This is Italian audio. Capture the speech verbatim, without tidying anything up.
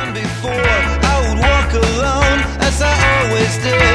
before. I would walk alone as I always did.